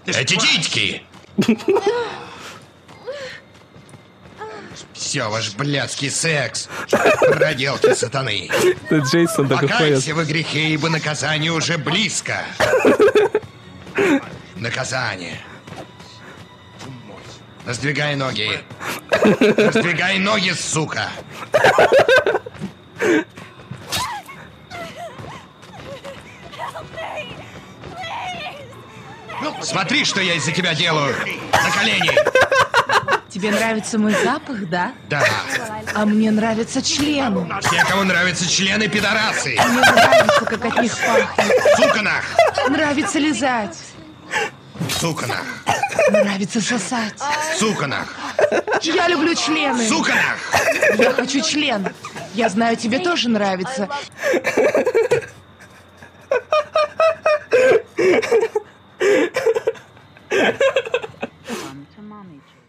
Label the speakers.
Speaker 1: Эти титьки! Все ваш блядский секс. Проделки сатаны.
Speaker 2: Это Джейсон так и ходит.
Speaker 1: Покайся во грехе, ибо наказание уже близко. Наказание. Раздвигай ноги. Раздвигай ноги, сука. Смотри, что я из-за тебя делаю. На колени.
Speaker 3: Тебе нравится мой запах, да?
Speaker 1: Да.
Speaker 3: А мне нравятся члены.
Speaker 1: Все, кому нравятся члены, пидорасы.
Speaker 3: Мне нравится, как от них пахнет.
Speaker 1: Сука нах.
Speaker 3: Нравится лизать.
Speaker 1: Сука нах.
Speaker 3: Нравится сосать.
Speaker 1: Сука нах.
Speaker 3: Я люблю члены.
Speaker 1: Сука нах.
Speaker 3: Я хочу член. Я знаю, тебе тоже нравится.
Speaker 4: To mommy.